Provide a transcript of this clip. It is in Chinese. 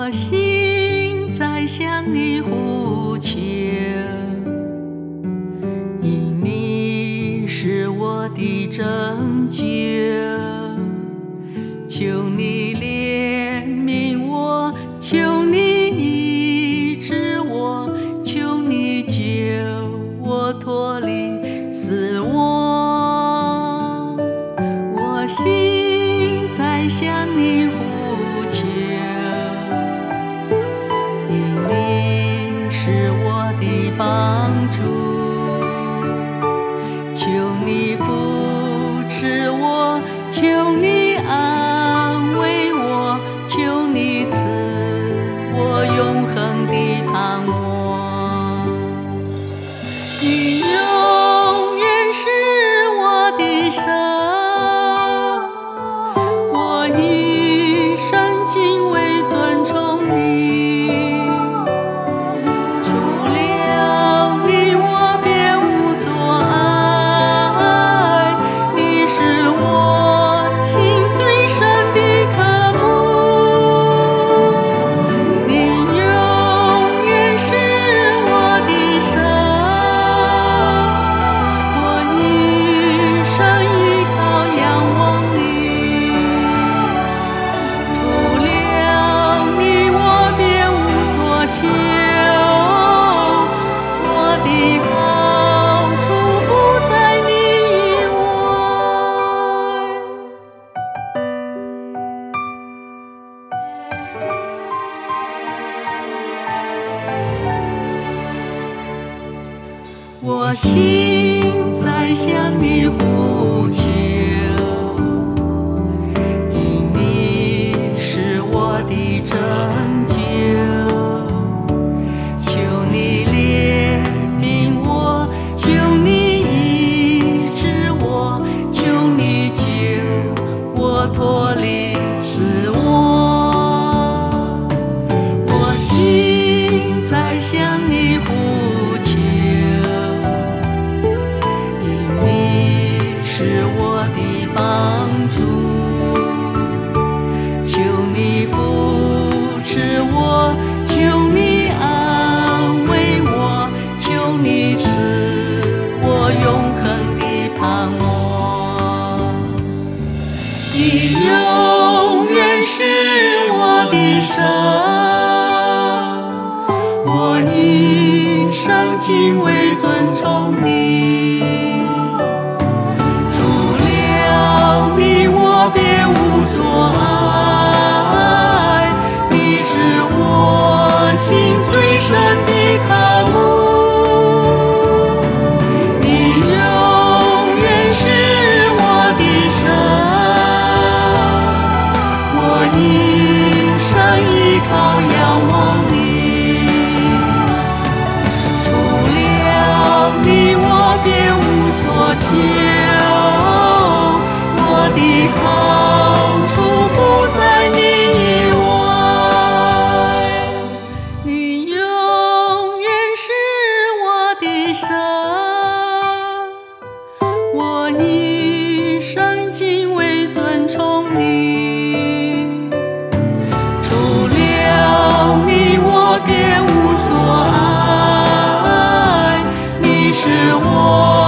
我心在向你呼求，因你是我的拯救。求你怜悯我，求你医治我，求你救我脱离死亡。我心在向你呼求，因你是我的帮助。求你扶持我，求你安慰我，求你赐我永恒的盼望。你永远是我的神，我一生敬畏尊崇你。除了你，我别无所爱，你是我心最深的渴慕。你永远是我的神，我一生依靠仰望你。除了你，我别无所求，我的好处不在你以外。我心在向你呼求，因你是我的拯救。求你怜悯我，求你医治我，求你救我脱离死亡。我心在向你呼求，因你是我的帮助。求你扶持我，求你安慰我，求你赐我永恒的盼望。你永远是我的神，我一生敬畏尊崇你。除了你，我别无所爱，你是我心最深的渴慕。你永远是我的神，我一生依靠仰望你。除了你，我别无所求，我的好处不在你以外。你永远是我的神，我一生敬畏尊崇你。除了你，我别无所爱，你是我